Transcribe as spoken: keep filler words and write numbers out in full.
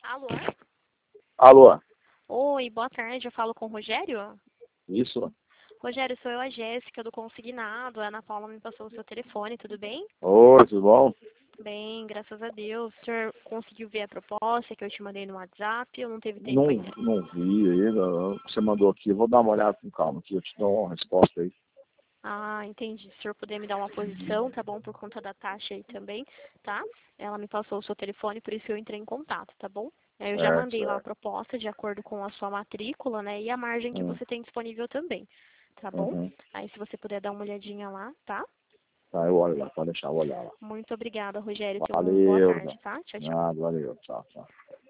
Alô? Alô? Oi, boa tarde, eu falo com o Rogério? Isso? Rogério, sou eu, a Jéssica, do Consignado. A Ana Paula me passou o seu telefone, tudo bem? Oi, tudo bom? Bem, graças a Deus. O senhor conseguiu ver a proposta que eu te mandei no WhatsApp ou não teve tempo Não, ainda? não vi ainda. Você mandou aqui, eu vou dar uma olhada com calma aqui, eu te dou uma resposta aí. Ah, entendi. Se o senhor puder me dar uma posição, tá bom? Por conta da taxa aí também, tá? Ela me passou o seu telefone, por isso que eu entrei em contato, tá bom? Aí eu já Certo, mandei lá a certo. proposta de acordo com a sua matrícula, né? E a margem que Hum, você tem disponível também, tá bom? uhum. Aí se você puder dar uma olhadinha lá, tá? Tá, eu olho lá, pode deixar, eu vou olhar lá. Muito obrigada, Rogério. Tenha uma boa Valeu, tarde, não. tá? Tchau, tchau. Nada, valeu, tchau, tchau.